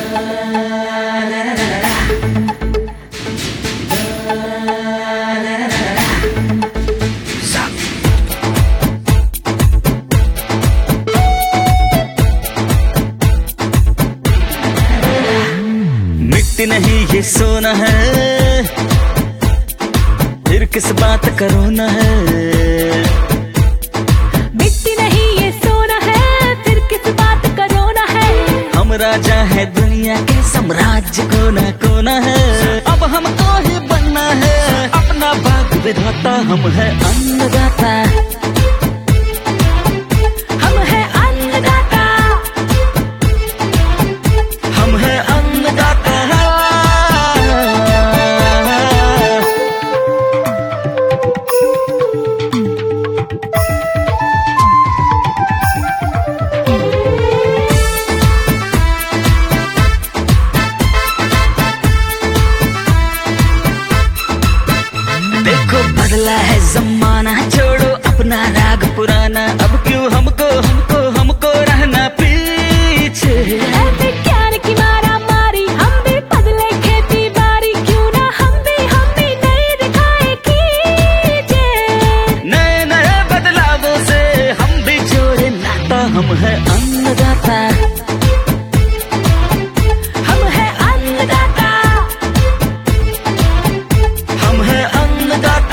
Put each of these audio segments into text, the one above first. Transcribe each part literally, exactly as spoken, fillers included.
मिट्टी नहीं ये सोना है, फिर किस बात का रोना है। मिट्टी नहीं ये सोना है, फिर किस बात का रोना है। हम राजा है दुनिया के, साम्राज्य कोना कोना है। अब हमको ही बनना है अपना भाग्य विधाता। हम है अन्नदाता, हम है अन्नदाता, हम है अन्नदाता। देखो बदला है जमाना, छोड़ो अपना राग पुराना। अब क्यों हमको हमको हमको रहना पीछे। विज्ञान की मारा मारी, हम भी बदले खेती बारी। क्यों ना हम भी हम भी नई दिखाए कीजिए। नए नए बदलावों से हम भी जोड़े नाता। हम है अन्नदाता, हम है अन्नदाता, हम है अन्नदाता।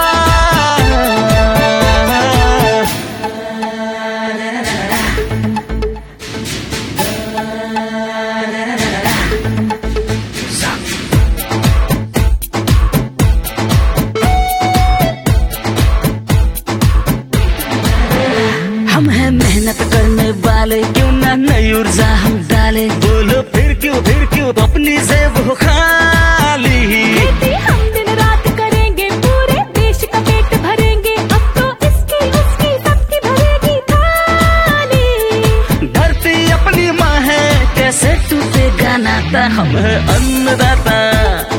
हम है मेहनत करने वाले, क्यों ना नई ऊर्जा हम डाले। बोलो फिर क्यों फिर क्यों अपनी जेब हो खाली। खेती हम दिन रात करेंगे, पूरे देश का पेट भरेंगे। अब तो इसकी उसकी सबकी भरेगी थाली। धरती अपनी माँ है, कैसे टूटेगा नाता। हम है अन्नदाता।